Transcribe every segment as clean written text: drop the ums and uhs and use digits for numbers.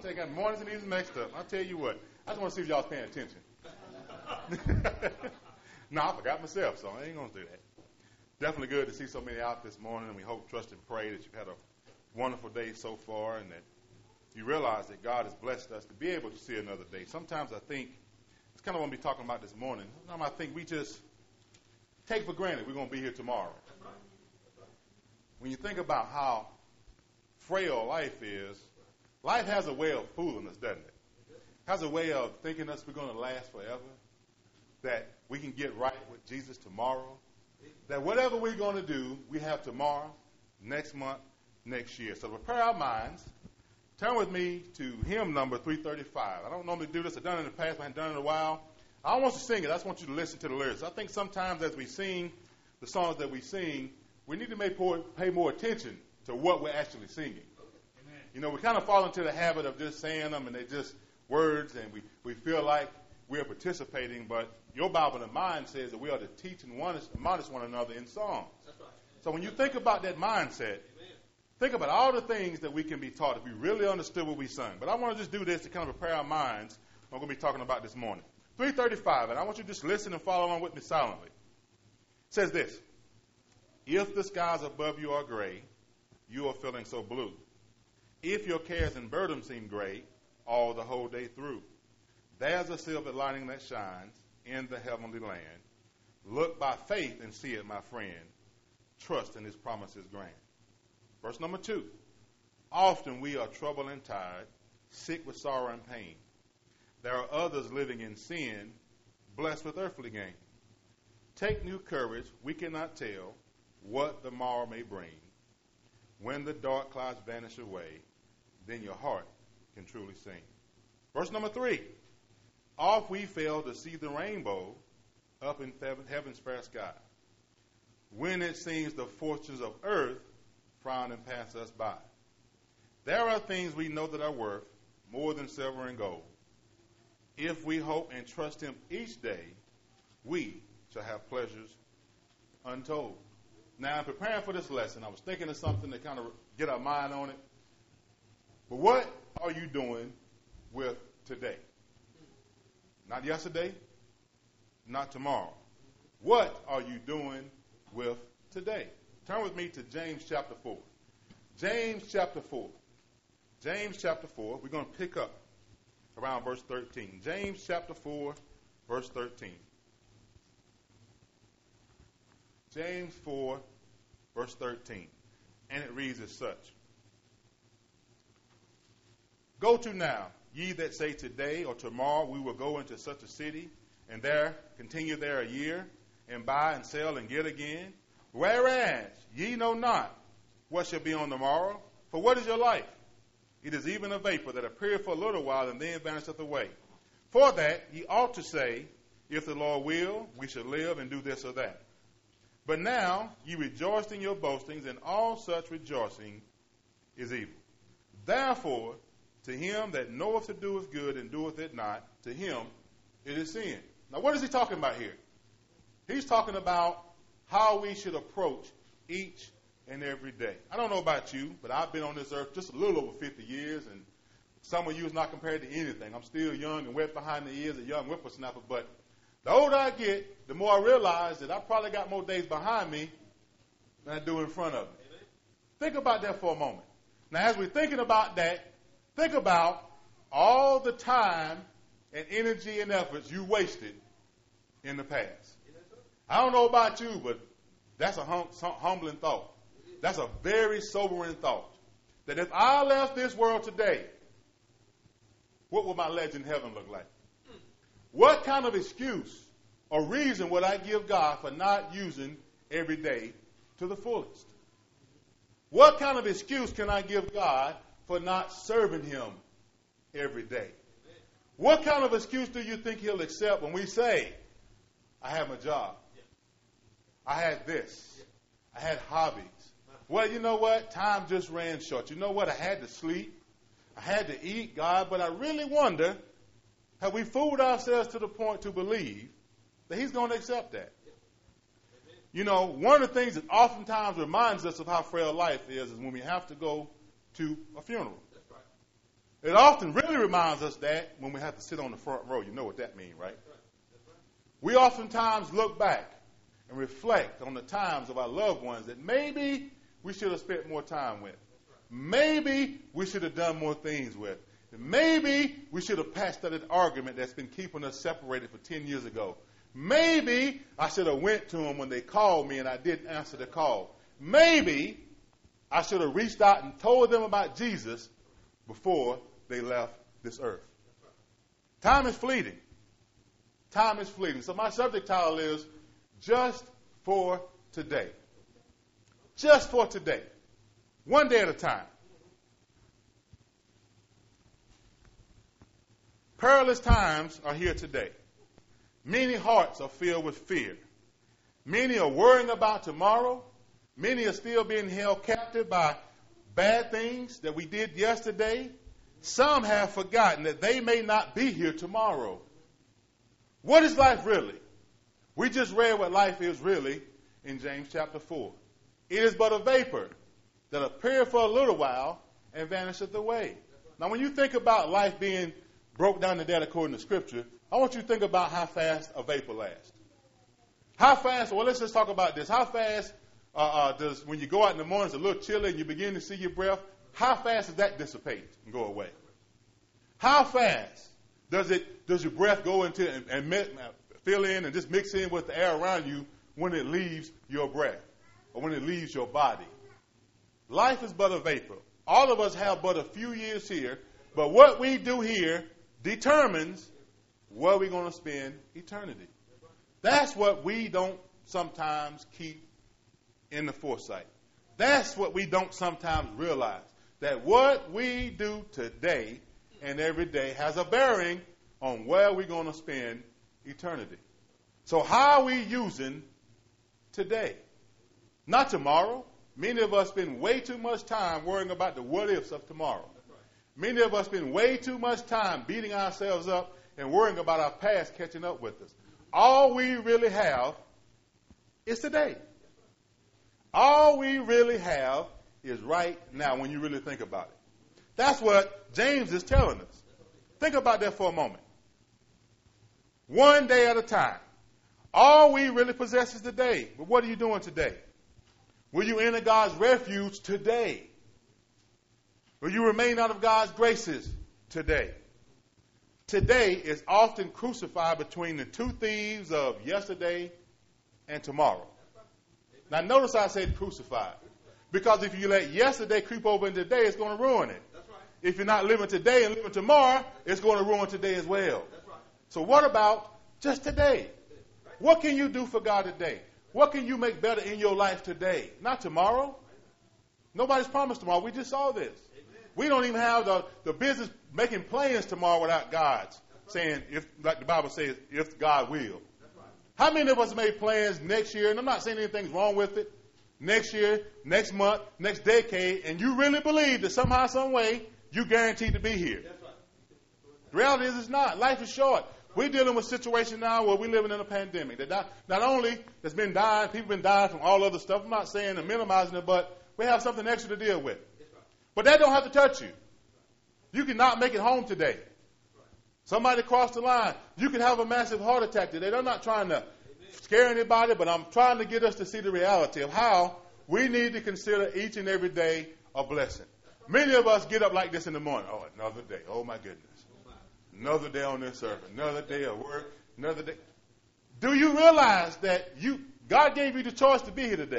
tell you, got mornings and evenings mixed up. I'll tell you what. I just want to see if y'all was paying attention. No, I forgot myself, so I ain't going to do that. Definitely good to see so many out this morning, and we hope, trust, and pray that you've had a wonderful day so far and that you realize that God has blessed us to be able to see another day. Sometimes I think, it's kind of what I'm going to be talking about this morning, sometimes I think we just take for granted we're going to be here tomorrow. When you think about how frail life is, life has a way of fooling us, doesn't it? Has a way of thinking us we're going to last forever, that we can get right with Jesus tomorrow, that whatever we're going to do, we have tomorrow, next month, next year. So prepare our minds. Turn with me to hymn number 335. I don't normally do this. I've done it in the past. I haven't done it in a while. I don't want you to sing it. I just want you to listen to the lyrics. I think sometimes as we sing the songs that we sing, we need to pay more attention to what we're actually singing. Amen. You know, we kind of fall into the habit of just saying them, and they're just words, and we feel like we're participating, but your Bible and mine says that we are to teach and admonish one another in songs. That's right. So when you think about that mindset, think about all the things that we can be taught if we really understood what we sung. But I want to just do this to kind of prepare our minds what we're going to be talking about this morning. 335, and I want you to just listen and follow along with me silently. It says this: if the skies above you are gray, you are feeling so blue. If your cares and burdens seem great, all the whole day through, there's a silver lining that shines in the heavenly land. Look by faith and see it, my friend. Trust in his promises grant. Verse number 2. Often we are troubled and tired, sick with sorrow and pain. There are others living in sin, blessed with earthly gain. Take new courage, we cannot tell what the morrow may bring. When the dark clouds vanish away, then your heart can truly sing. Verse number 3. Oft we fail to see the rainbow up in heaven's fair sky, when it seems the fortunes of earth frown and pass us by. There are things we know that are worth more than silver and gold. If we hope and trust him each day, we shall have pleasures untold. Now, in preparing for this lesson, I was thinking of something to kind of get our mind on it. But what are you doing with today? Not yesterday, not tomorrow. What are you doing with today? Turn with me to James chapter 4. James chapter 4. James chapter 4. We're going to pick up around verse 13. James chapter 4, verse 13. James 4, verse 13. And it reads as such: Go to now, ye that say today or tomorrow we will go into such a city, and there continue there a year, and buy and sell and get again. Whereas ye know not what shall be on the morrow. For what is your life? It is even a vapor that appeareth for a little while, and then vanisheth away. For that ye ought to say, if the Lord will, we shall live and do this or that. But now ye rejoice in your boastings, and all such rejoicing is evil. Therefore, to him that knoweth to do is good and doeth it not, to him it is sin. Now, what is he talking about here? He's talking about how we should approach each and every day. I don't know about you, but I've been on this earth just a little over 50 years, and some of you is not compared to anything. I'm still young and wet behind the ears, a young whippersnapper, but the older I get, the more I realize that I probably got more days behind me than I do in front of me. Amen. Think about that for a moment. Now, as we're thinking about that, think about all the time and energy and efforts you wasted in the past. I don't know about you, but that's a humbling thought. That's a very sobering thought. That if I left this world today, what would my legend in heaven look like? What kind of excuse or reason would I give God for not using every day to the fullest? What kind of excuse can I give God for not serving him every day? What kind of excuse do you think he'll accept when we say, I have a job, I had this, I had hobbies? Well, you know what? Time just ran short. You know what? I had to sleep, I had to eat, God, but I really wonder, have we fooled ourselves to the point to believe that he's going to accept that? You know, one of the things that oftentimes reminds us of how frail life is when we have to go to a funeral. That's right. It often really reminds us that when we have to sit on the front row. You know what that means, right? We oftentimes look back and reflect on the times of our loved ones that maybe we should have spent more time with. Maybe we should have done more things with. Maybe we should have patched that argument that's been keeping us separated for 10 years ago. Maybe I should have went to them when they called me and I didn't answer the call. Maybe I should have reached out and told them about Jesus before they left this earth. Time is fleeting. Time is fleeting. So my subject title is Just for Today. Just for today. One day at a time. Perilous times are here today. Many hearts are filled with fear. Many are worrying about tomorrow. Many are still being held captive by bad things that we did yesterday. Some have forgotten that they may not be here tomorrow. What is life really? We just read what life is really in James chapter 4. It is but a vapor that appeareth for a little while and vanisheth away. Now, when you think about life being broke down to that according to Scripture, I want you to think about how fast a vapor lasts. How fast, well, let's just talk about this. How fast does, when you go out in the morning, it's a little chilly and you begin to see your breath, how fast does that dissipate and go away? How fast does your breath go into and fill in and just mix in with the air around you when it leaves your breath or when it leaves your body? Life is but a vapor. All of us have but a few years here, but what we do here determines where we're going to spend eternity. That's what we don't sometimes keep in the foresight. That's what we don't sometimes realize, that what we do today and every day has a bearing on where we're going to spend eternity. So how are we using today? Not tomorrow. Many of us spend way too much time worrying about the what-ifs of tomorrow. Many of us spend way too much time beating ourselves up and worrying about our past catching up with us. All we really have is today. All we really have is right now when you really think about it. That's what James is telling us. Think about that for a moment. One day at a time. All we really possess is today. But what are you doing today? Will you enter God's refuge today? Will you remain out of God's graces today? Today is often crucified between the two thieves of yesterday and tomorrow. Now notice I said crucified. Because if you let yesterday creep over into today, it's going to ruin it. If you're not living today and living tomorrow, it's going to ruin today as well. So what about just today? What can you do for God today? What can you make better in your life today? Not tomorrow. Nobody's promised tomorrow. We just saw this. We don't even have the business making plans tomorrow without God's saying, if, like the Bible says, if God will. How many of us made plans next year, and I'm not saying anything's wrong with it, next year, next month, next decade, and you really believe that somehow, some way, you're guaranteed to be here? The reality is it's not. Life is short. We're dealing with a situation now where we're living in a pandemic. That not only there's been dying, people have been dying from all other stuff. I'm not saying and minimizing it, but we have something extra to deal with. But that don't have to touch you. You cannot make it home today. Somebody crossed the line. You can have a massive heart attack today. I'm not trying to scare anybody, but I'm trying to get us to see the reality of how we need to consider each and every day a blessing. Many of us get up like this in the morning. Oh, another day. Oh, my goodness. Another day on this earth. Another day of work. Another day. Do you realize that God gave you the choice to be here today?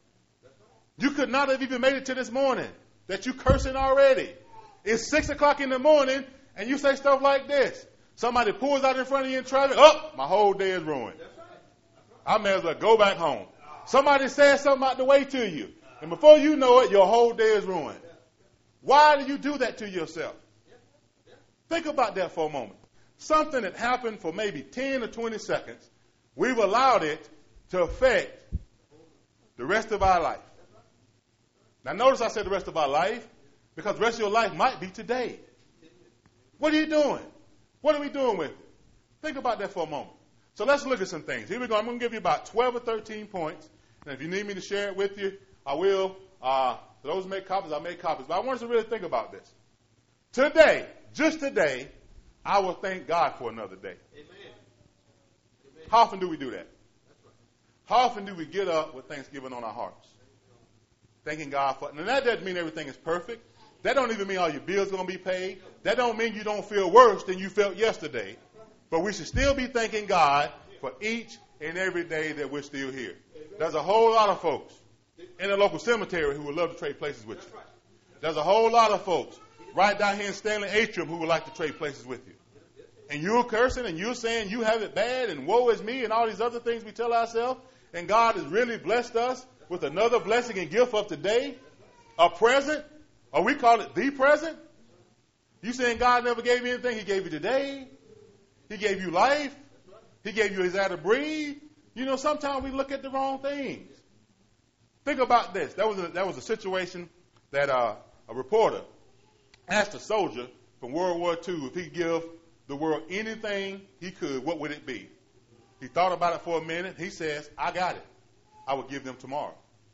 You could not have even made it to this morning. That you cursing already. It's 6 o'clock in the morning, and you say stuff like this. Somebody pulls out in front of you in traffic. Oh, my whole day is ruined. I may as well go back home. Somebody says something out the way to you, and before you know it, your whole day is ruined. Why do you do that to yourself? Think about that for a moment. Something that happened for maybe 10 or 20 seconds, we've allowed it to affect the rest of our life. Now notice I said the rest of our life, because the rest of your life might be today. What are you doing? What are we doing with it? Think about that for a moment. So let's look at some things. Here we go. I'm going to give you about 12 or 13 points. And if you need me to share it with you, I will. For those who make copies, I'll make copies. But I want us to really think about this. Today, just today, I will thank God for another day. Amen. How often do we do that? How often do we get up with thanksgiving on our hearts? Thanking God for it. Now, that doesn't mean everything is perfect. That don't even mean all your bills are going to be paid. That don't mean you don't feel worse than you felt yesterday. But we should still be thanking God for each and every day that we're still here. There's a whole lot of folks in the local cemetery who would love to trade places with you. There's a whole lot of folks right down here in Stanley Atrium who would like to trade places with you. And you're cursing and you're saying you have it bad and woe is me and all these other things we tell ourselves. And God has really blessed us with another blessing and gift of today, a present, or we call it the present. You saying God never gave you anything? He gave you today. He gave you life. He gave you his air to breathe. You know, sometimes we look at the wrong things. Think about this. That was a situation that a reporter asked a soldier from World War II if he could give the world anything he could, what would it be? He thought about it for a minute. He says, I got it. I will give them tomorrow.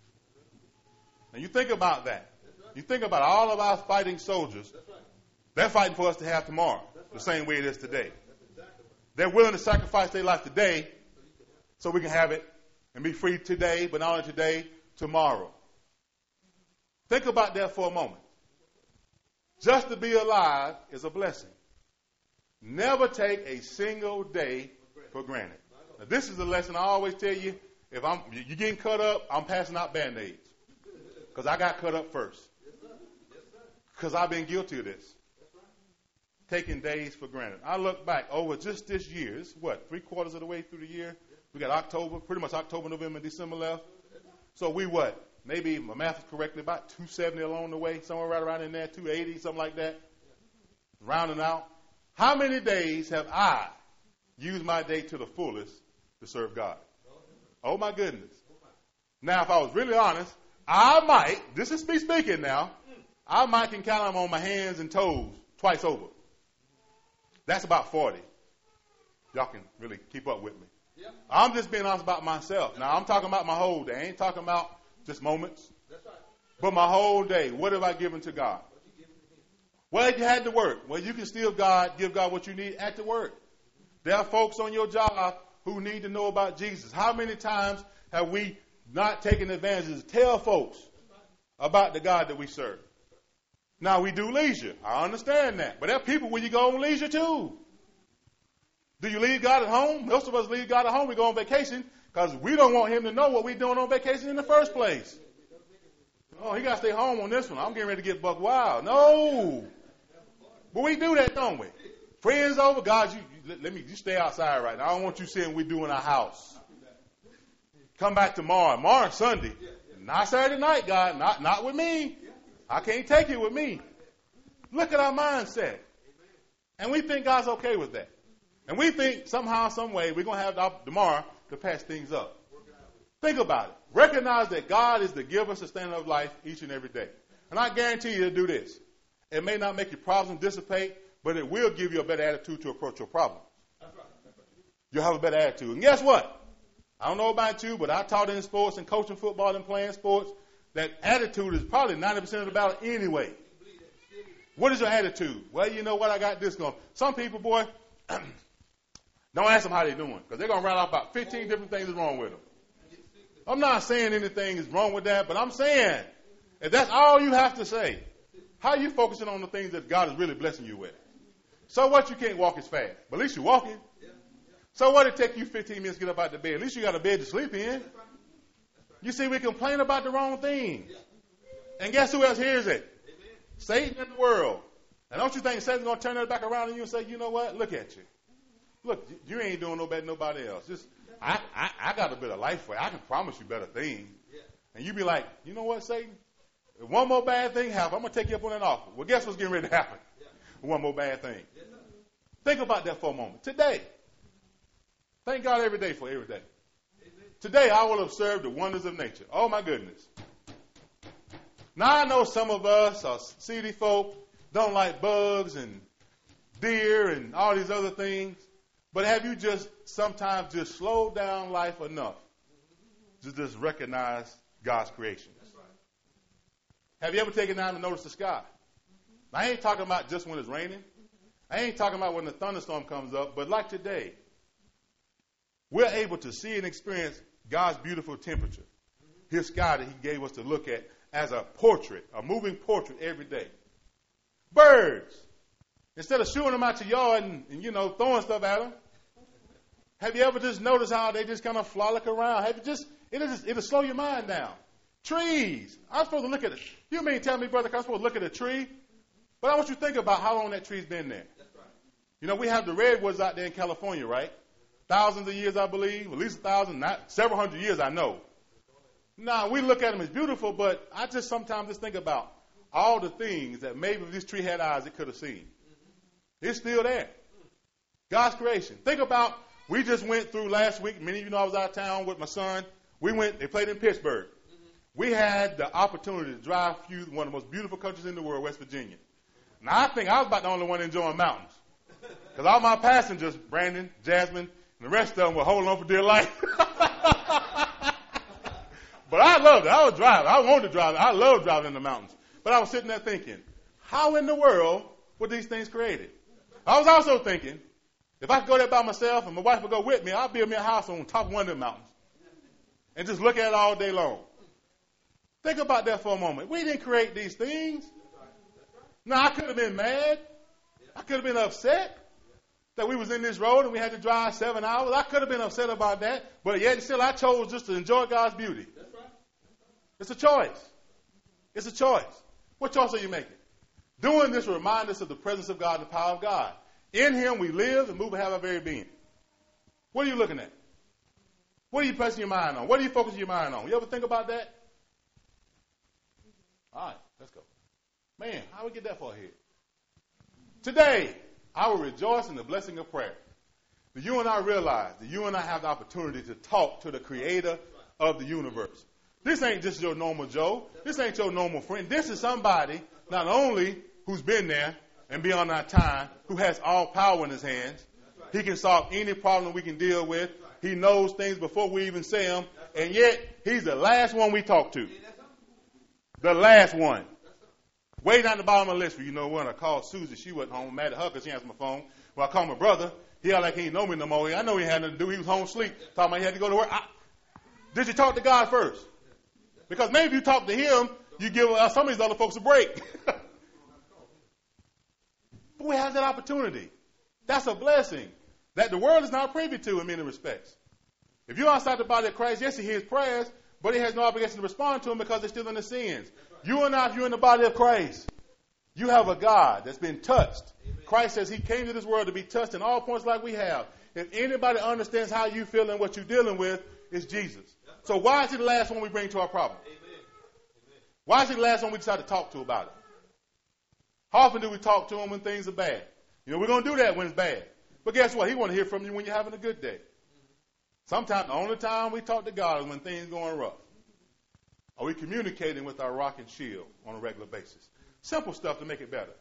Now you think about that. You think about all of our fighting soldiers. They're fighting for us to have tomorrow, the same way it is today. They're willing to sacrifice their life today so we can have it and be free today, but not only today, tomorrow. Think about that for a moment. Just to be alive is a blessing. Never take a single day for granted. Now, this is a lesson I always tell you. If you're getting cut up, I'm passing out Band-Aids. Because I got cut up first. Because I've been guilty of this. Taking days for granted. I look back over just this year. It's what, 3/4 of the way through the year? We got October, pretty much October, November, December left. So we what? Maybe my math is correctly about 270 along the way, somewhere right around in there, 280, something like that. Rounding out. How many days have I used my day to the fullest to serve God? Oh my goodness. Now, if I was really honest, I might, this is me speaking now, I might can count them on my hands and toes twice over. That's about 40. Y'all can really keep up with me. Yeah. I'm just being honest about myself. Now, I'm talking about my whole day. I ain't talking about just moments. That's right. But my whole day, what have I given to God? Well, you had to work. Well, you can still give God what you need at the work. There are folks on your job who need to know about Jesus. How many times have we not taken advantage to tell folks about the God that we serve? Now, we do leisure. I understand that. But there are people where you go on leisure too. Do you leave God at home? Most of us leave God at home. We go on vacation because we don't want him to know what we're doing on vacation in the first place. Oh, he got to stay home on this one. I'm getting ready to get buck wild. No. But we do that, don't we? Friends over, God, you stay outside right now. I don't want you seeing what we do in our house. Come back tomorrow. Tomorrow, Sunday. Not Saturday night, God. Not with me. I can't take it with me. Look at our mindset. And we think God's okay with that. And we think somehow, some way, we're going to have tomorrow to patch things up. Think about it. Recognize that God is the giver, sustainer of life each and every day. And I guarantee you to do this. It may not make your problems dissipate, but it will give you a better attitude to approach your problems. You'll have a better attitude. And guess what? I don't know about you, but I taught in sports and coaching football and playing sports that attitude is probably 90% of the battle anyway. What is your attitude? Well, you know what? I got this going. Some people, boy, don't ask them how they're doing because they're going to rattle off about 15 different things that's wrong with them. I'm not saying anything is wrong with that, but I'm saying if that's all you have to say, how are you focusing on the things that God is really blessing you with? So what, you can't walk as fast, but at least you're walking. So what, it take you 15 minutes to get up out of bed? At least you got a bed to sleep in. You see, we complain about the wrong things. And guess who else hears it? Satan in the world. And don't you think Satan's going to turn that back around on you and say, you know what? Look at you. Look, you ain't doing no better than nobody else. Just I got a better life for you. I can promise you better things. And you be like, you know what, Satan? If one more bad thing happens, I'm going to take you up on that offer. Well, guess what's getting ready to happen? One more bad thing. Think about that for a moment. Today. Thank God every day for every day. Today I will observe the wonders of nature. Oh, my goodness. Now, I know some of us are city folk, don't like bugs and deer and all these other things. But have you just sometimes just slowed down life enough to just recognize God's creation? Have you ever taken time to notice the sky? I ain't talking about just when it's raining. I ain't talking about when the thunderstorm comes up. But like today, we're able to see and experience God's beautiful temperature. His sky that he gave us to look at as a portrait, a moving portrait every day. Birds. Instead of shooting them out your yard and throwing stuff at them, have you ever just noticed how they just kind of frolic around? It'll slow your mind down. Trees. I'm supposed to look at it. You mean tell me, brother, I'm supposed to look at a tree? But I want you to think about how long that tree's been there. That's right. We have the redwoods out there in California, right? Thousands of years, I believe. At least 1,000, not several hundred years, I know. Now, we look at them as beautiful, but I just sometimes just think about all the things that maybe if this tree had eyes, it could have seen. It's still there. God's creation. Think about, we just went through last week. Many of you know I was out of town with my son. They played in Pittsburgh. We had the opportunity to drive through one of the most beautiful countries in the world, West Virginia. Now, I think I was about the only one enjoying mountains. Because all my passengers, Brandon, Jasmine, and the rest of them were holding on for dear life. But I loved it. I was driving. I wanted to drive. I love driving in the mountains. But I was sitting there thinking, how in the world were these things created? I was also thinking, if I could go there by myself and my wife would go with me, I'd build me a house on top of one of them mountains and just look at it all day long. Think about that for a moment. We didn't create these things. Now, I could have been mad. I could have been upset that we was in this road and we had to drive 7 hours. I could have been upset about that, but yet still I chose just to enjoy God's beauty. It's a choice. It's a choice. What choice are you making? Doing this will remind us of the presence of God and the power of God. In him we live and move and have our very being. What are you looking at? What are you pressing your mind on? What are you focusing your mind on? You ever think about that? All right, let's go. Man, how do we get that far ahead? Today, I will rejoice in the blessing of prayer. That you and I realize that you and I have the opportunity to talk to the creator of the universe. This ain't just your normal Joe. This ain't your normal friend. This is somebody not only who's been there and beyond our time, who has all power in his hands. He can solve any problem we can deal with. He knows things before we even say them. And yet, he's the last one we talk to. The last one. Way down the bottom of the list. When I called Susie, she wasn't home. Mad at her because she answered my phone. When I called my brother, he act like he didn't know me no more. I know he had nothing to do. He was home asleep. Talking about he had to go to work. Did you talk to God first? Because maybe if you talk to him, you give some of these other folks a break. But we have that opportunity. That's a blessing that the world is not privy to in many respects. If you're outside the body of Christ, yes, he hears prayers, but he has no obligation to respond to them because they're still in the sins. You and I, if you're in the body of Christ, you have a God that's been touched. Amen. Christ says he came to this world to be touched in all points like we have. If anybody understands how you feel and what you're dealing with, it's Jesus. So why is he the last one we bring to our problem? Amen. Why is he the last one we decide to talk to about it? How often do we talk to him when things are bad? We're going to do that when it's bad. But guess what? He wants to hear from you when you're having a good day. Sometimes the only time we talk to God is when things are going rough. Are we communicating with our rock and shield on a regular basis? Simple stuff to make it better.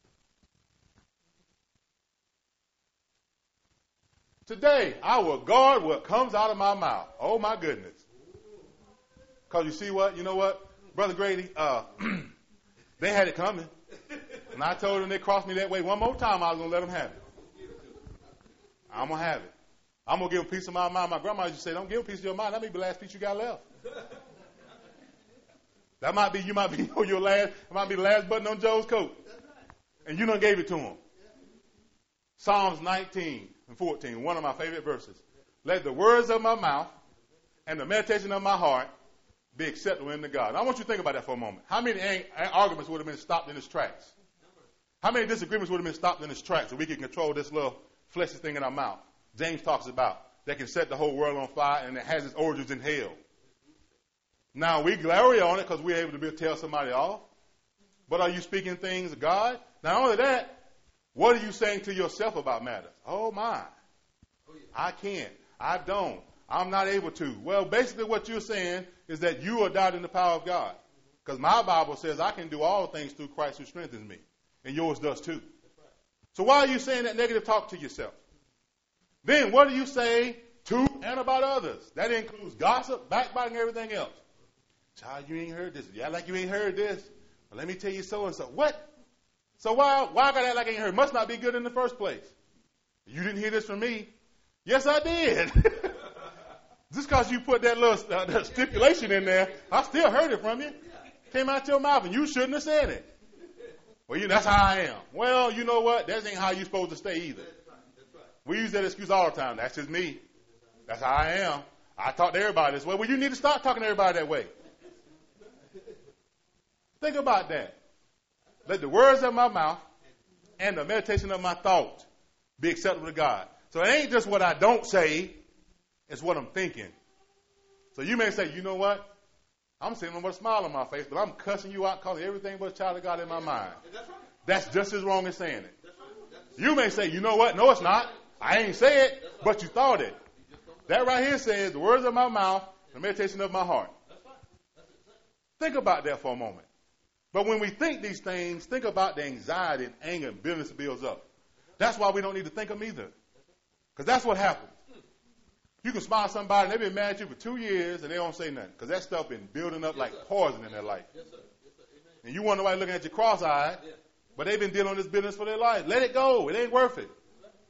Today, I will guard what comes out of my mouth. Oh, my goodness. Because you see what? You know what? Brother Grady, they had it coming. And I told them they crossed me that way one more time, I was going to let them have it. I'm going to have it. I'm going to give them a piece of my mind. My grandma used to say, don't give a piece of your mind. That may be the last piece you got left. That might be, you might be your last, it might be the last button on Joe's coat. And you done gave it to him. Psalms 19 and 14, one of my favorite verses. Let the words of my mouth and the meditation of my heart be acceptable in the God. I want you to think about that for a moment. How many arguments would have been stopped in its tracks? How many disagreements would have been stopped in its tracks so we can control this little fleshy thing in our mouth? James talks about that can set the whole world on fire and it has its origins in hell. Now, we glory on it because we're able to tell somebody off. But are you speaking things of God? Not only that, what are you saying to yourself about matters? Oh, my. I can't. I don't. I'm not able to. Well, basically what you're saying is that you are doubting the power of God. Because my Bible says I can do all things through Christ who strengthens me. And yours does too. So why are you saying that negative talk to yourself? Then what do you say to and about others? That includes gossip, backbiting, everything else. Child, you ain't heard this. Yeah, like you ain't heard this. Well, let me tell you so and so. What? So why I got to act like I ain't heard? Must not be good in the first place. You didn't hear this from me. Yes, I did. Just because you put that little that stipulation in there, I still heard it from you. Came out your mouth, and you shouldn't have said it. Well, that's how I am. Well, you know what? That ain't how you're supposed to stay either. We use that excuse all the time. That's just me. That's how I am. I talk to everybody this way. Well, you need to start talking to everybody that way. Think about that. Let the words of my mouth and the meditation of my thoughts be acceptable to God. So it ain't just what I don't say, it's what I'm thinking. So you may say, you know what? I'm sitting with a smile on my face, but I'm cussing you out, calling everything but a child of God in my mind. That's just as wrong as saying it. You may say, you know what? No, it's not. I ain't say it, but you thought it. That right here says the words of my mouth, the meditation of my heart. Think about that for a moment. But when we think these things, think about the anxiety and anger and bitterness that builds up. That's why we don't need to think them either. Because that's what happens. You can smile at somebody and they've been mad at you for 2 years and they don't say nothing. Because that stuff been building up like poison in their life. And you wonder why they're looking at you cross-eyed, but they've been dealing with this business for their life. Let it go. It ain't worth it.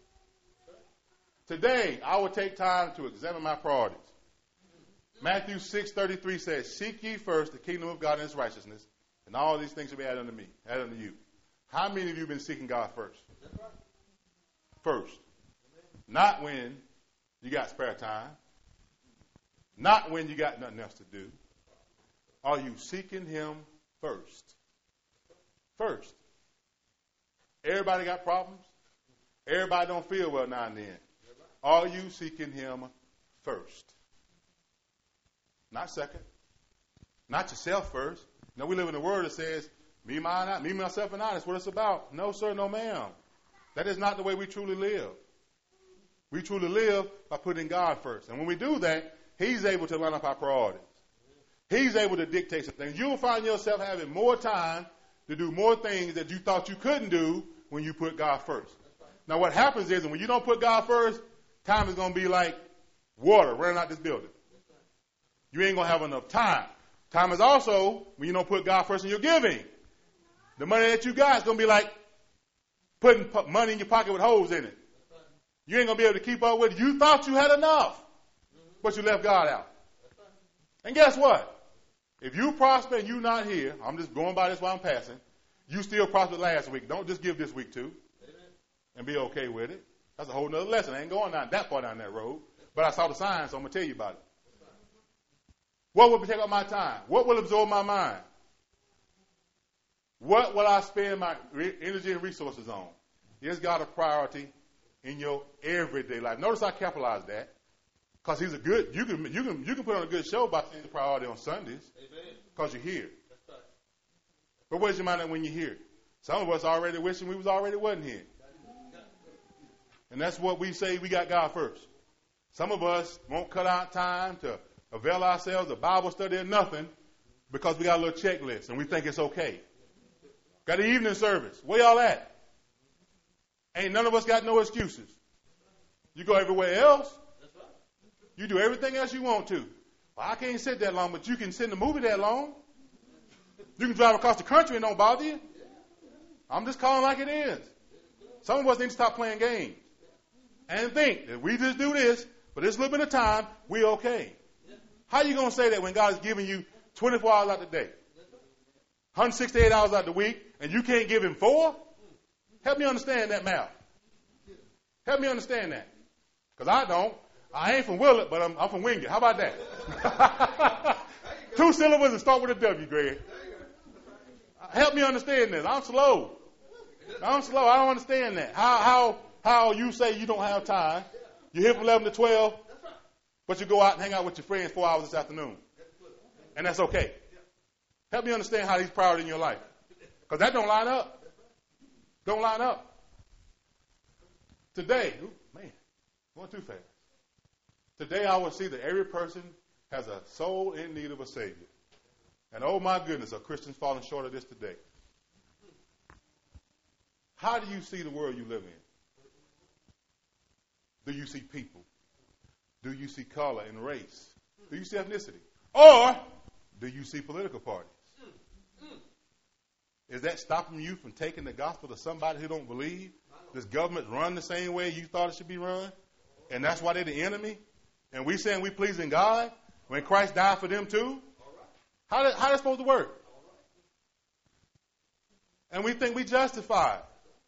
Today, I will take time to examine my priorities. Matthew 6:33 says, seek ye first the kingdom of God and his righteousness, and all these things will be added unto me, added unto you. How many of you have been seeking God first? First. Not when you got spare time. Not when you got nothing else to do. Are you seeking him first? First. Everybody got problems. Everybody don't feel well now and then. Are you seeking him first? Not second. Not yourself first. No, we live in a world that says, me, myself, and I. That's what it's about. No, sir, no, ma'am. That is not the way we truly live. We truly live by putting God first. And when we do that, he's able to line up our priorities. He's able to dictate some things. You'll find yourself having more time to do more things that you thought you couldn't do when you put God first. Now, what happens is when you don't put God first, time is going to be like water running out this building. You ain't going to have enough time. Time is also, when you don't put God first in your giving, the money that you got is going to be like putting money in your pocket with holes in it. You ain't going to be able to keep up with it. You thought you had enough, but you left God out. And guess what? If you prosper and you're not here, I'm just going by this while I'm passing, you still prospered last week. Don't just give this week too and be okay with it. That's a whole nother lesson. I ain't going down that far down that road. But I saw the signs, so I'm going to tell you about it. What will take up my time? What will absorb my mind? What will I spend my energy and resources on? Is God a priority in your everyday life? Notice I capitalize that because he's a good. You can put on a good show by saying the priority on Sundays because you're here. But where's your mind at when you're here? Some of us already wishing we wasn't here. And that's what we say, we got God first. Some of us won't cut out time to avail ourselves of Bible study or nothing because we got a little checklist and we think it's okay. Got the evening service. Where y'all at? Ain't none of us got no excuses. You go everywhere else. You do everything else you want to. Well, I can't sit that long, but you can sit in the movie that long. You can drive across the country and don't bother you. I'm just calling like it is. Some of us need to stop playing games and think that we just do this for this little bit of time, we okay. How you going to say that when God is giving you 24 hours out the day, 168 hours out the week, and you can't give him 4? Help me understand that math. Help me understand that. Because I don't. I ain't from Willard, but I'm from Wingate. How about that? 2 syllables and start with a W, Greg. Help me understand this. I'm slow. I don't understand that. How you say you don't have time. You're here from 11 to 12, but you go out and hang out with your friends 4 hours this afternoon. And that's okay. Help me understand how these priorities in your life. Because that don't line up. Don't line up. Today, going too fast. Today I will see that every person has a soul in need of a Savior. And oh my goodness, are Christians falling short of this today. How do you see the world you live in? Do you see people? Do you see color and race? Do you see ethnicity? Or do you see political parties? Is that stopping you from taking the gospel to somebody who don't believe? This government run the same way you thought it should be run? And that's why they're the enemy? And we saying we pleasing God when Christ died for them too? How that supposed to work? And we think we justified.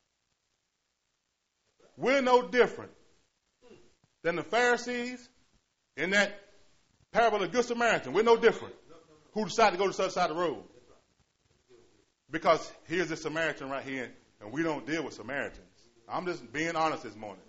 We're no different than the Pharisees in that parable of the Good Samaritan. We're no different. Who decided to go to the other side of the road? Because here's this Samaritan right here, and we don't deal with Samaritans. I'm just being honest this morning.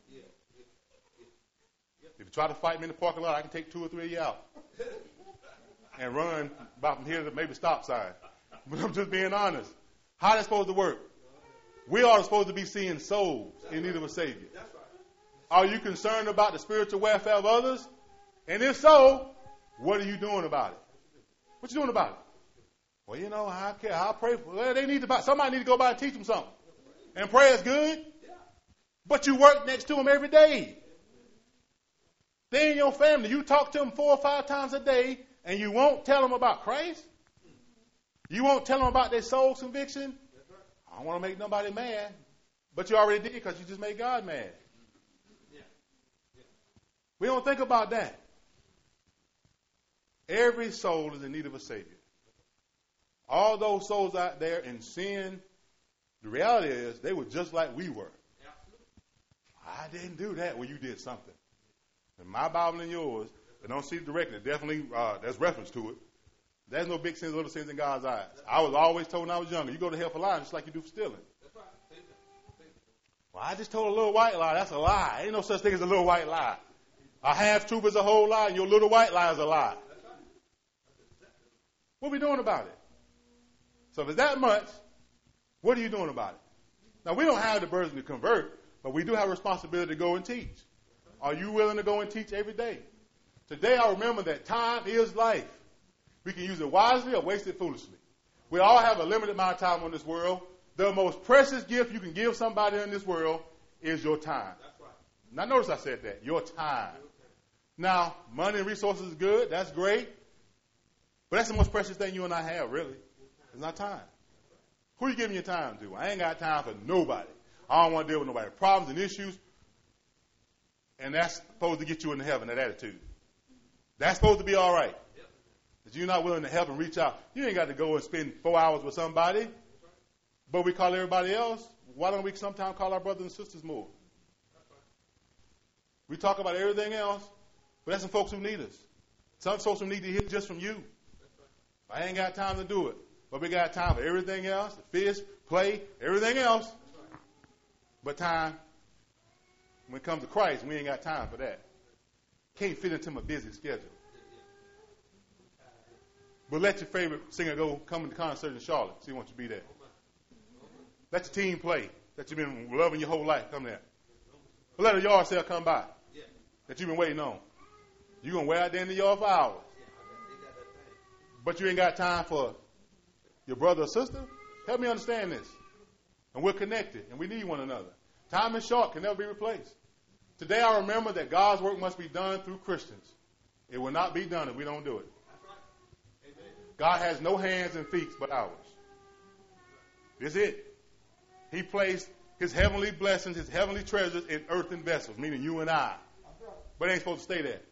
If you try to fight me in the parking lot, I can take 2 or 3 of you out and run about from here to maybe stop sign. But I'm just being honest. How that's supposed to work? We are supposed to be seeing souls in need of a Savior. Are you concerned about the spiritual welfare of others? And if so, what are you doing about it? What you doing about it? Well, you know, I care. I'll pray for. Well, somebody need to go by and teach them something. And prayer is good. But you work next to them every day. They in your family. You talk to them 4 or 5 times a day, and you won't tell them about Christ. You won't tell them about their soul conviction. I don't want to make nobody mad. But you already did because you just made God mad. We don't think about that. Every soul is in need of a Savior. All those souls out there in sin, the reality is they were just like we were. I didn't do that. Well, you did something. In my Bible and yours, I don't see it directly. Definitely, there's reference to it. There's no big sins or little sins in God's eyes. I was always told when I was younger, you go to hell for lying just like you do for stealing. Well, I just told a little white lie. That's a lie. Ain't no such thing as a little white lie. A half-truth is a whole lie, and your little white lie is a lie. What are we doing about it? So if it's that much, what are you doing about it? Now, we don't have the burden to convert, but we do have a responsibility to go and teach. Are you willing to go and teach every day? Today, I remember that time is life. We can use it wisely or waste it foolishly. We all have a limited amount of time on this world. The most precious gift you can give somebody in this world is your time. That's right. Now, notice I said that. Your time. Now, money and resources is good. That's great. But that's the most precious thing you and I have, really. It's not time. Who are you giving your time to? I ain't got time for nobody. I don't want to deal with nobody's problems and issues. And that's supposed to get you into heaven, that attitude. That's supposed to be all right. That you're not willing to help and reach out. You ain't got to go and spend 4 hours with somebody. But we call everybody else. Why don't we sometimes call our brothers and sisters more? We talk about everything else, but there's some folks who need us. Some folks who need to hear just from you. I ain't got time to do it. But we got time for everything else, the fish, play, everything else. But time, when it comes to Christ, we ain't got time for that. Can't fit into my busy schedule. But let your favorite singer go come to the concert in Charlotte. See, wants you to be there. Let your team play that you've been loving your whole life. Come there. But let a yard sale come by that you've been waiting on. You're going to wait out there in the yard for hours. But you ain't got time for your brother or sister? Help me understand this. And we're connected, and we need one another. Time is short, can never be replaced. Today I remember that God's work must be done through Christians. It will not be done if we don't do it. God has no hands and feet but ours. This is it. He placed his heavenly blessings, his heavenly treasures in earthen vessels, meaning you and I. But it ain't supposed to stay there.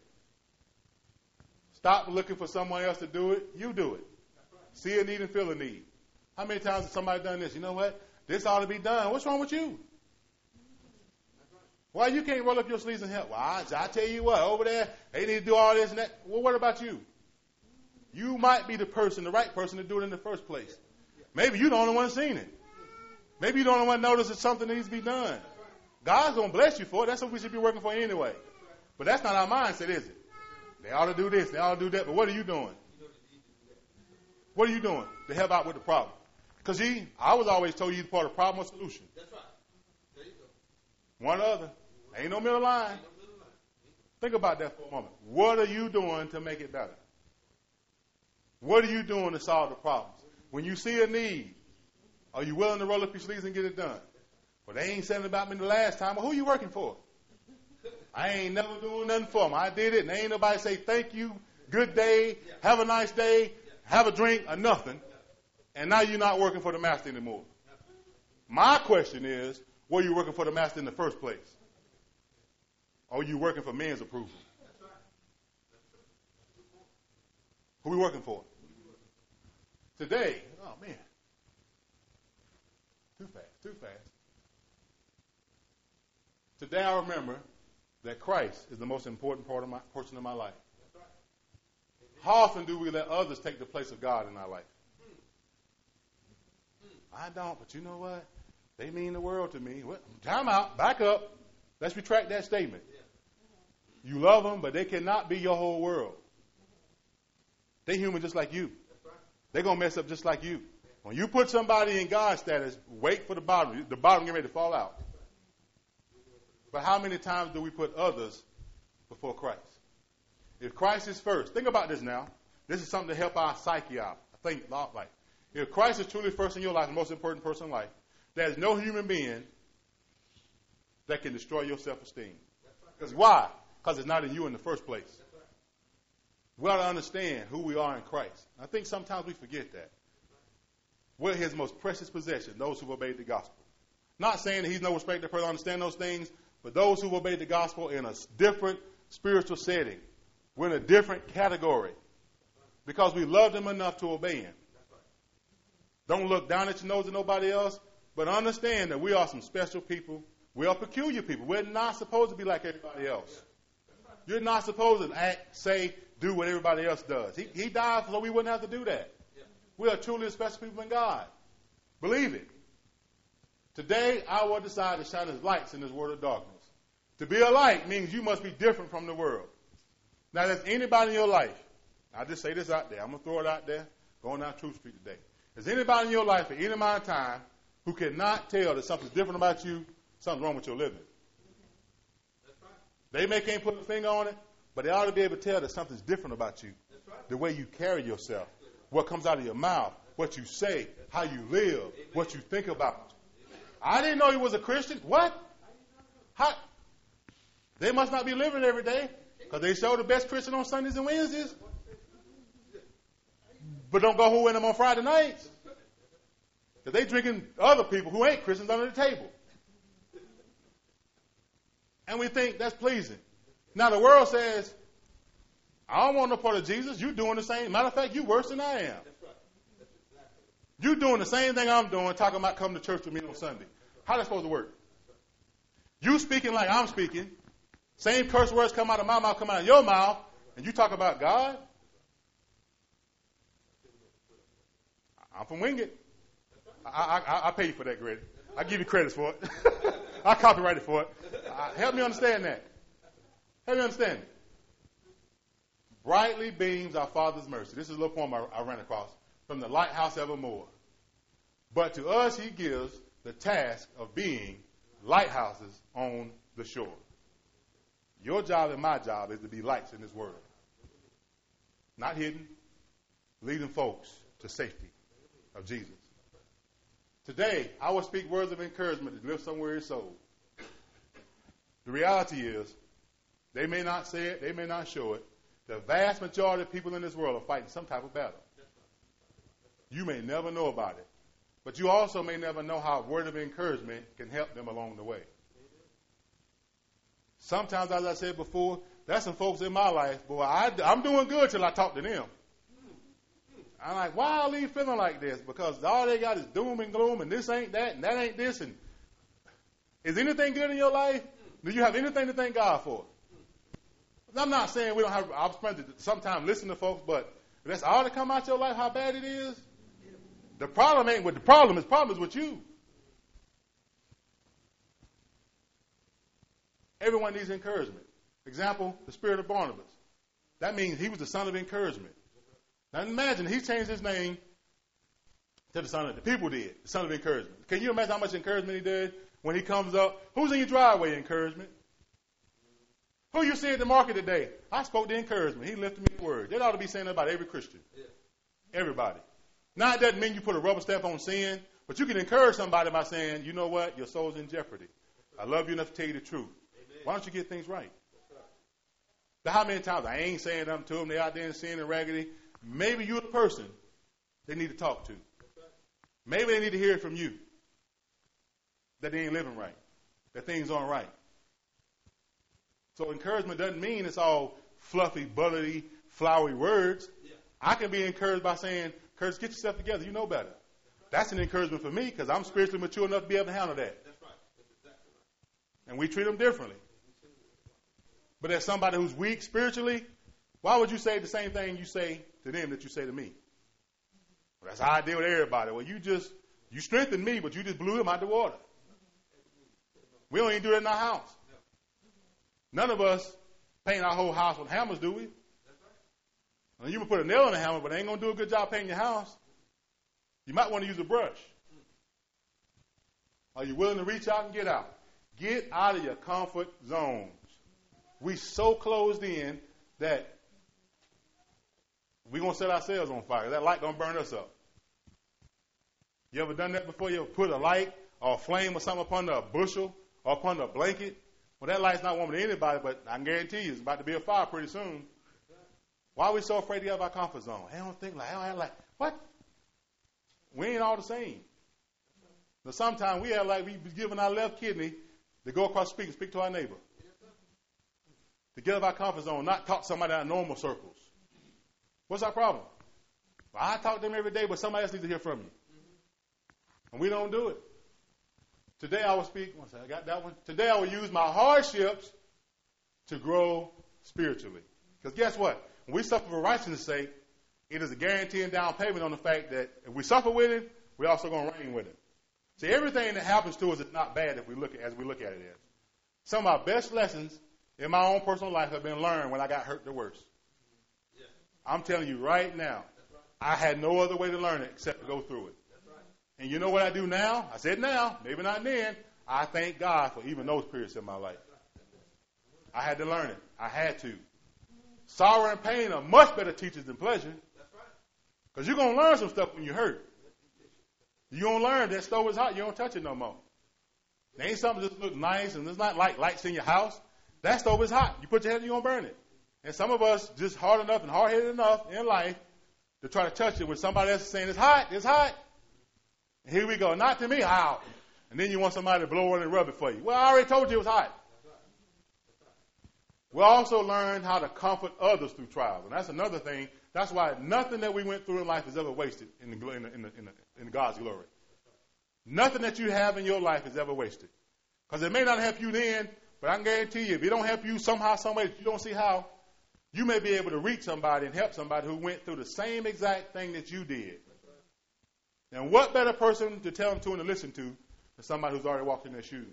Stop looking for someone else to do it. You do it. See a need and feel a need. How many times has somebody done this? You know what? This ought to be done. What's wrong with you? Why you can't roll up your sleeves and help? Well, I tell you what, over there, they need to do all this and that. Well, what about you? You might be the person, the right person to do it in the first place. Maybe you're the only one seen it. Maybe you're the only one noticed that something needs to be done. God's going to bless you for it. That's what we should be working for anyway. But that's not our mindset, is it? They ought to do this, they ought to do that. But what are you doing? What are you doing to help out with the problem? Because I was always told you part of the problem or solution. That's right. There you go. One or other. Ain't no middle line. Think about that for a moment. What are you doing to make it better? What are you doing to solve the problems? When you see a need, are you willing to roll up your sleeves and get it done? Well, they ain't saying about me the last time. Well, who are you working for? I ain't never doing nothing for them. I did it, and ain't nobody say thank you, good day, have a nice day, have a drink, or nothing. and now you're not working for the master anymore. My question is, were you working for the master in the first place? Or are you working for men's approval? Who are we working for? Today, oh man, too fast. Today I remember that Christ is the most important portion of my life. How often do we let others take the place of God in our life? I don't, but you know what? They mean the world to me. What? Time out. Back up. Let's retract that statement. You love them, but they cannot be your whole world. They're human just like you. They're going to mess up just like you. When you put somebody in God's status, wait for the bottom. The bottom get ready to fall out. But how many times do we put others before Christ? If Christ is first, think about this now. This is something to help our psyche out. I think like, if Christ is truly first in your life, the most important person in life, there's no human being that can destroy your self-esteem. Because why? Because it's not in you in the first place. We ought to understand who we are in Christ. I think sometimes we forget that. We're his most precious possession, those who obeyed the gospel. Not saying that he's no respect to person understand those things, but those who obeyed the gospel in a different spiritual setting. We're in a different category because we loved him enough to obey him. Don't look down at your nose at nobody else, but understand that we are some special people. We are peculiar people. We're not supposed to be like everybody else. You're not supposed to act, say, do what everybody else does. He died so we wouldn't have to do that. We are truly a special people in God. Believe it. Today, I will decide to shine as lights in this world of darkness. To be a light means you must be different from the world. Now, there's anybody in your life, I'll just say this out there. I'm going to throw it out there, going down Truth Street today. Is anybody in your life at any amount of time who cannot tell that something's different about you, something's wrong with your living? They may can't put a finger on it, but they ought to be able to tell that something's different about you. The way you carry yourself, what comes out of your mouth, what you say, how you live, what you think about. I didn't know he was a Christian. What? How? They must not be living every day because they show the best Christian on Sundays and Wednesdays, but don't go with them on Friday nights because they drinking other people who ain't Christians under the table. And we think that's pleasing. Now the world says, I don't want no part of Jesus. You doing the same. Matter of fact, you worse than I am. You doing the same thing I'm doing, talking about coming to church with me on Sunday. How that supposed to work? You speaking like I'm speaking. Same curse words come out of my mouth, come out of your mouth, and you talk about God? I'm from Wingate. I pay you for that credit. I give you credits for it. I copyrighted for it. Help me understand that. Help me understand it. Brightly beams our Father's mercy. This is a little poem I ran across from the Lighthouse Evermore. But to us he gives the task of being lighthouses on the shore. Your job and my job is to be lights in this world. Not hidden, leading folks to safety of Jesus. Today, I will speak words of encouragement to live somewhere in soul. The reality is, they may not say it, they may not show it. The vast majority of people in this world are fighting some type of battle. You may never know about it, but you also may never know how a word of encouragement can help them along the way. Sometimes, as I said before, there's some folks in my life, boy, I'm doing good till I talk to them. I'm like, why are they feeling like this? Because all they got is doom and gloom, and this ain't that, and that ain't this. And is anything good in your life? Do you have anything to thank God for? I'm not saying we don't have. I've spent some time listening to folks, but if that's all that come out your life, how bad it is. The problem ain't with the problem. The problem is with you. Everyone needs encouragement. Example, the spirit of Barnabas. That means he was the son of encouragement. Now imagine he changed his name to the son of the people did, the son of encouragement. Can you imagine how much encouragement he did when he comes up? Who's in your driveway? Encouragement. Who you see at the market today? I spoke the encouragement. He lifted me the word. That ought to be saying that about every Christian. Everybody. Now it doesn't mean you put a rubber stamp on sin, but you can encourage somebody by saying, you know what, your soul's in jeopardy. I love you enough to tell you the truth. Why don't you get things right? But how many times I ain't saying nothing to them, they out there in sin and raggedy. Maybe you're the person they need to talk to. Maybe they need to hear it from you that they ain't living right, that things aren't right. So encouragement doesn't mean it's all fluffy, buttery, flowery words. Yeah. I can be encouraged by saying, Curtis, get yourself together. You know better. That's an encouragement for me because I'm spiritually mature enough to be able to handle that. That's right. That's exactly right. And we treat them differently. But as somebody who's weak spiritually, why would you say the same thing you say to them that you say to me? Well, that's how I deal with everybody. Well, you strengthened me, but you just blew them out the water. We don't even do that in our house. None of us paint our whole house with hammers, do we? I mean, you can put a nail in a hammer, but it ain't going to do a good job painting your house. You might want to use a brush. Are you willing to reach out and get out? Get out of your comfort zones. We so closed in that we're going to set ourselves on fire. That light going to burn us up. You ever done that before? You ever put a light or a flame or something upon a bushel or upon a blanket? Well, that light's not warm to anybody, but I can guarantee you it's about to be a fire pretty soon. Why are we so afraid to get out of our comfort zone? I don't think like, I don't act like, what? We ain't all the same. But sometimes we act like we be giving our left kidney to go across the street and speak to our neighbor. To get out of our comfort zone, not talk to somebody out of normal circles. What's our problem? Well, I talk to them every day, but somebody else needs to hear from you. And we don't do it. Today I will speak, I got that one. Today I will use my hardships to grow spiritually. Because guess what? When we suffer for righteousness' sake, it is a guarantee and down payment on the fact that if we suffer with it, we're also going to reign with it. See, everything that happens to us is not bad if we look at it as. Some of our best lessons in my own personal life have been learned when I got hurt the worst. Yeah. I'm telling you right now, right. I had no other way to learn it except to go through it. Right. And you know what I do now? I said now, maybe not then. I thank God for even those periods in my life. I had to learn it. I had to. Sorrow and pain are much better teachers than pleasure. Because you're going to learn some stuff when you're hurt. You're going to learn that stove is hot. You don't touch it no more. It ain't something that just looks nice and it's not like lights in your house. That stove is hot. You put your head in, you're going to burn it. And some of us just hard enough and hard-headed enough in life to try to touch it when somebody else is saying, it's hot, it's hot. And here we go. Not to me, how? And then you want somebody to blow on and rub it for you. Well, I already told you it was hot. We also learn how to comfort others through trials. And that's another thing. That's why nothing that we went through in life is ever wasted in God's glory. Nothing that you have in your life is ever wasted. Because it may not help you then, but I can guarantee you, if it don't help you somehow, some way that you don't see how, you may be able to reach somebody and help somebody who went through the same exact thing that you did. And what better person to tell them to and to listen to than somebody who's already walked in their shoes?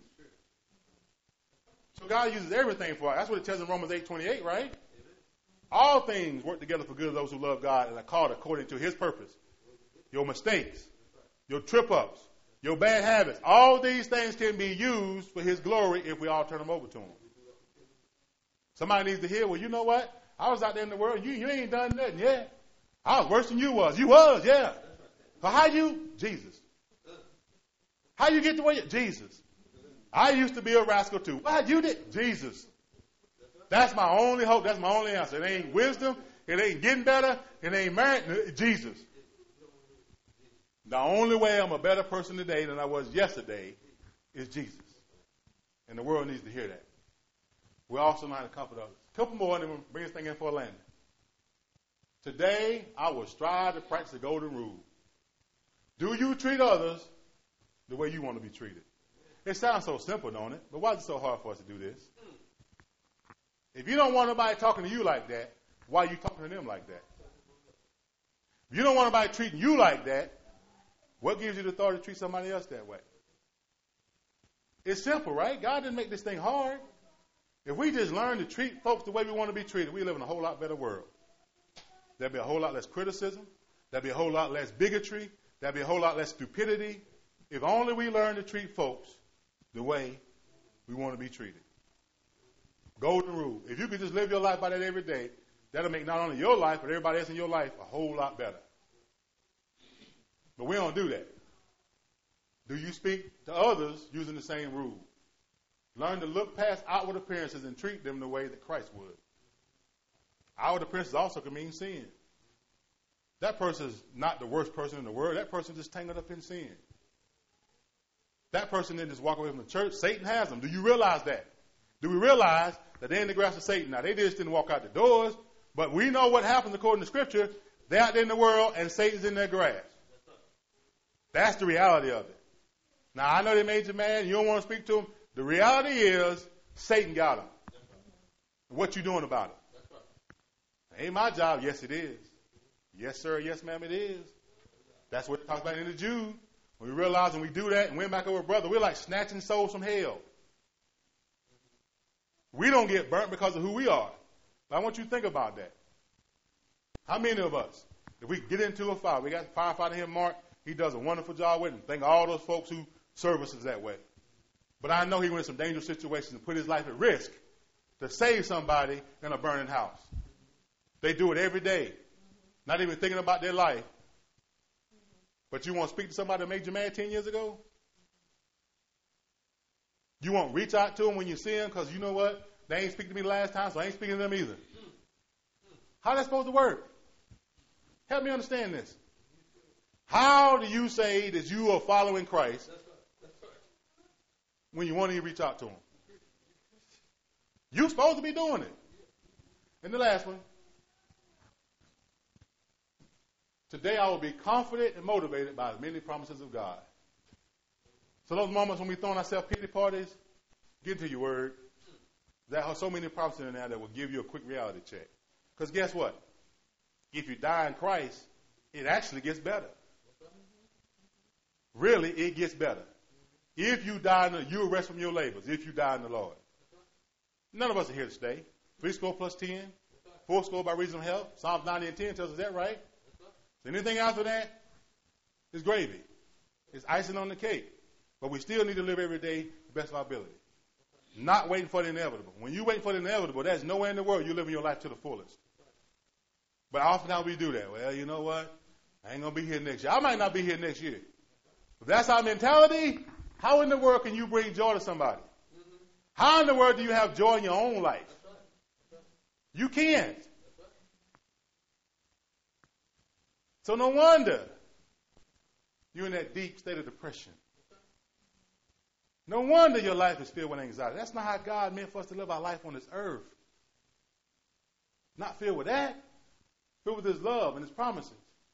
So God uses everything for us. That's what it tells in Romans 8:28, right? All things work together for good of those who love God and are called according to his purpose. Your mistakes, your trip-ups, your bad habits, all these things can be used for his glory if we all turn them over to him. Somebody needs to hear, well, you know what? I was out there in the world. You ain't done nothing yet. I was worse than you was. You was, yeah. So how you? Jesus. How you get the way? Jesus. I used to be a rascal too. Why you did? Jesus. That's my only hope. That's my only answer. It ain't wisdom. It ain't getting better. It ain't married. Jesus. The only way I'm a better person today than I was yesterday is Jesus. And the world needs to hear that. We also know how to comfort others. A couple more and then we'll bring this thing in for a landing. Today, I will strive to practice the golden rule. Do you treat others the way you want to be treated? It sounds so simple, don't it? But why is it so hard for us to do this? If you don't want nobody talking to you like that, why are you talking to them like that? If you don't want nobody treating you like that, what gives you the authority to treat somebody else that way? It's simple, right? God didn't make this thing hard. If we just learn to treat folks the way we want to be treated, we live in a whole lot better world. There'll be a whole lot less criticism. There'll be a whole lot less bigotry. There'll be a whole lot less stupidity. If only we learn to treat folks the way we want to be treated. Golden rule. If you could just live your life by that every day, that'll make not only your life, but everybody else in your life a whole lot better. But we don't do that. Do you speak to others using the same rule? Learn to look past outward appearances and treat them the way that Christ would. Outward appearances also can mean sin. that person is not the worst person in the world. That person just tangled up in sin. That person didn't just walk away from the church. Satan has them. Do you realize that? Do we realize that they're in the grasp of Satan? Now, they just didn't walk out the doors, but we know what happens according to Scripture. They're out there in the world, and Satan's in their grasp. That's the reality of it. Now, I know they made you mad. You don't want to speak to them. The reality is Satan got them. What you doing about it? Ain't my job. Yes, it is. Yes, sir. Yes, ma'am, it is. That's what it talks about in the Jude. When we realize when we do that and win back over a brother, we're like snatching souls from hell. We don't get burnt because of who we are. But I want you to think about that. How many of us, if we get into a fire, we got a firefighter here, Mark, he does a wonderful job with it. Think of all those folks who serve us that way. But I know he went in some dangerous situations and put his life at risk to save somebody in a burning house. They do it every day, not even thinking about their life. But you want to speak to somebody that made you mad 10 years ago? You won't reach out to them when you see them because you know what? They ain't speaking to me the last time, so I ain't speaking to them either. How's that supposed to work? Help me understand this. How do you say that you are following Christ when you won't even reach out to him? You're supposed to be doing it. And the last one. Today I will be confident and motivated by the many promises of God. So those moments when we throwing ourselves pity parties, get into your word. There are so many promises in there that will give you a quick reality check. Because guess what? If you die in Christ, it actually gets better. Really, it gets better. If you die, you'll rest from your labors. If you die in the Lord. None of us are here to stay. 3 plus 10. 4 by reason of health. Psalms 90 and 10 tells us that, right? So anything after that is gravy. It's icing on the cake. But we still need to live every day the best of our ability. Not waiting for the inevitable. When you're waiting for the inevitable, there's nowhere in the world you're living your life to the fullest. But oftentimes we do that. Well, you know what? I ain't going to be here next year. I might not be here next year. If that's our mentality, how in the world can you bring joy to somebody? How in the world do you have joy in your own life? You can't. So no wonder you're in that deep state of depression. No wonder your life is filled with anxiety. That's not how God meant for us to live our life on this earth. Not filled with that. Filled with his love and his promises.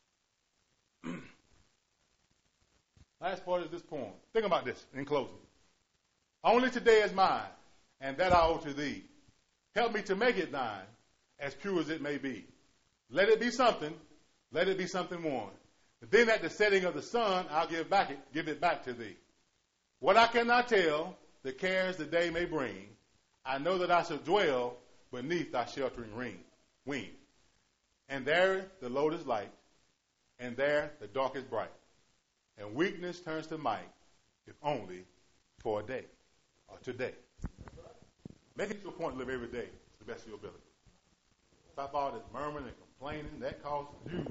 Last part is this poem. Think about this in closing. Only today is mine, and that I owe to thee. Help me to make it thine, as pure as it may be. Let it be something worn. And then at the setting of the sun, I'll give it back to thee. What I cannot tell, the cares the day may bring, I know that I shall dwell beneath thy sheltering wing. And there the load is light, and there the dark is bright. And weakness turns to might, if only for a day, or today. Make it to a point to live every day to the best of your ability. Stop all this murmuring and complaining. That costs Jews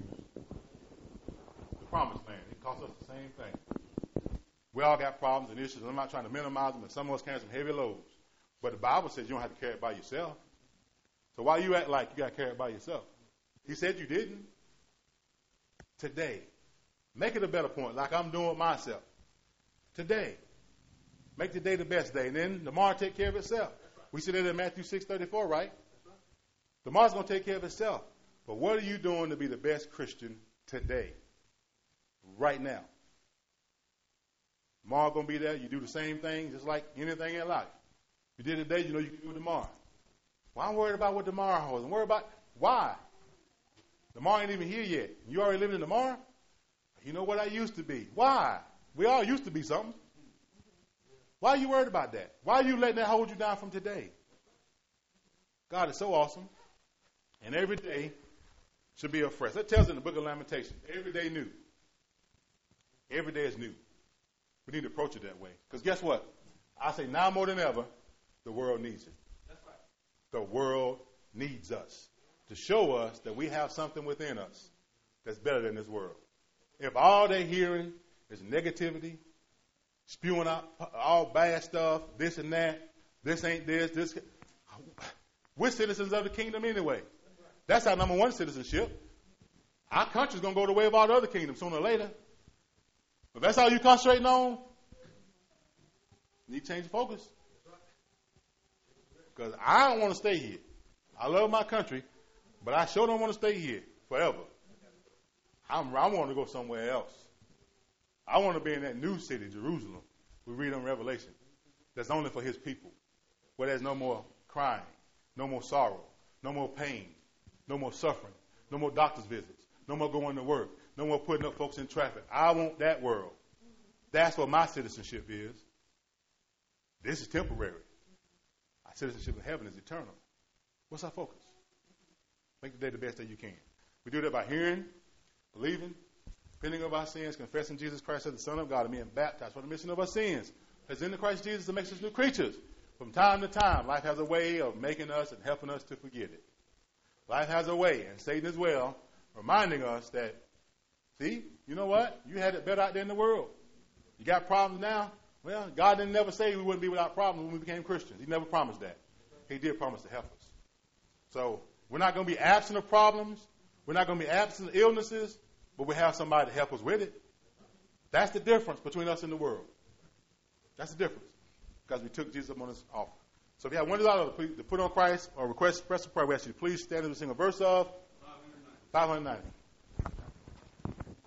the promised land. It costs us the same thing. We all got problems and issues, and I'm not trying to minimize them, and some of us carry some heavy loads. But the Bible says you don't have to carry it by yourself. So why you act like you got to carry it by yourself? He said you didn't. Today. Make it a better point, like I'm doing with myself. Today. Make today the best day. And then tomorrow take care of itself. We see that in Matthew 6:34, right? Tomorrow's going to take care of itself. But what are you doing to be the best Christian today? Right now. Tomorrow going to be there. You do the same thing just like anything in life. You did it today, you know you can do it tomorrow. Well, I'm worried about what tomorrow holds. I'm worried about why? Tomorrow ain't even here yet. You already living in tomorrow? You know what I used to be. Why? We all used to be something. Why are you worried about that? Why are you letting that hold you down from today? God is so awesome. And every day should be afresh. That tells in the book of Lamentations. Every day new. Every day is new. We need to approach it that way. Because guess what? I say now more than ever, the world needs it. That's right. The world needs us to show us that we have something within us that's better than this world. If all they're hearing is negativity, spewing out all bad stuff, this and that, this ain't this, we're citizens of the kingdom anyway. That's our number one citizenship. Our country's going to go the way of all the other kingdoms sooner or later. If that's all you're concentrating on, you need to change the focus. Because I don't want to stay here. I love my country, but I sure don't want to stay here forever. I want to go somewhere else. I want to be in that new city, Jerusalem, we read on Revelation, that's only for his people, where there's no more crying, no more sorrow, no more pain, no more suffering, no more doctor's visits, no more going to work, no more putting up folks in traffic. I want that world. That's what my citizenship is. This is temporary. Our citizenship in heaven is eternal. What's our focus? Make the day the best day you can. We do that by hearing, believing, repenting of our sins, confessing Jesus Christ as the Son of God, and being baptized for the remission of our sins. As in the Christ Jesus that makes us new creatures. From time to time, life has a way of making us and helping us to forget it. Life has a way, and Satan as well, reminding us that, see, you know what? You had it better out there in the world. You got problems now? Well, God didn't never say we wouldn't be without problems when we became Christians. He never promised that. He did promise to help us. So we're not going to be absent of problems. We're not going to be absent of illnesses, but we have somebody to help us with it. That's the difference between us and the world. That's the difference. Because we took Jesus up on this offer. So if you have $1 to put on Christ or request special prayer, we ask you to please stand and sing a verse of 590.